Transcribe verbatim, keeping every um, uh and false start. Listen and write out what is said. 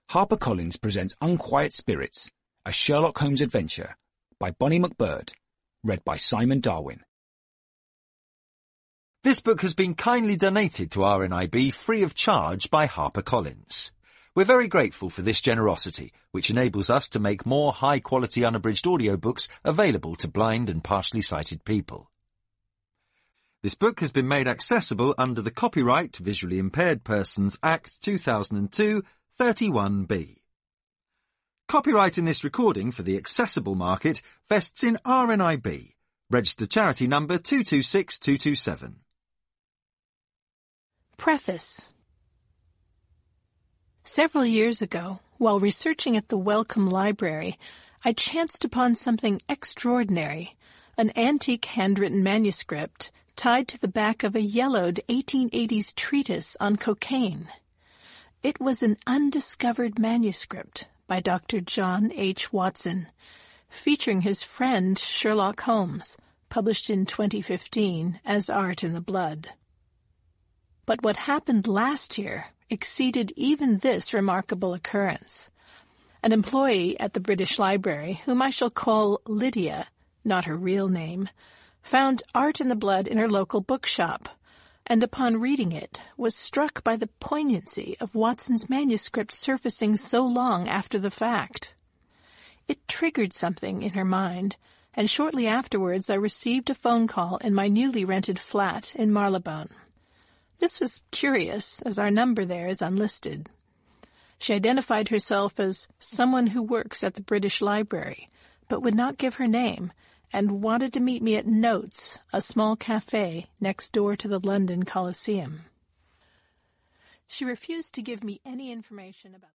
HarperCollins presents Unquiet Spirits, a Sherlock Holmes adventure by Bonnie McBird, read by Simon Darwin. This book has been kindly donated to R N I B free of charge by HarperCollins. We're very grateful for this generosity, which enables us to make more high-quality unabridged audiobooks available to blind and partially sighted people. This book has been made accessible under the Copyright Visually Impaired Persons Act two thousand two, thirty-one B. Copyright in this recording for the accessible market vests in R N I B, registered charity number two two six two two seven. Preface. Several years ago, while researching at the Wellcome Library, I chanced upon something extraordinary, an antique handwritten manuscript tied to the back of a yellowed eighteen eighties treatise on cocaine. It was an undiscovered manuscript by Doctor John H. Watson, featuring his friend Sherlock Holmes, published in twenty fifteen as Art in the Blood. But what happened last year exceeded even this remarkable occurrence. An employee at the British Library, whom I shall call Lydia, not her real name, found Art in the Blood in her local bookshop, and upon reading it was struck by the poignancy of Watson's manuscript surfacing so long after the fact. It triggered something in her mind, and shortly afterwards I received a phone call in my newly rented flat in Marylebone. This was curious, as our number there is unlisted. She identified herself as someone who works at the British Library, but would not give her name, and wanted to meet me at Notes, a small cafe next door to the London Coliseum. She refused to give me any information about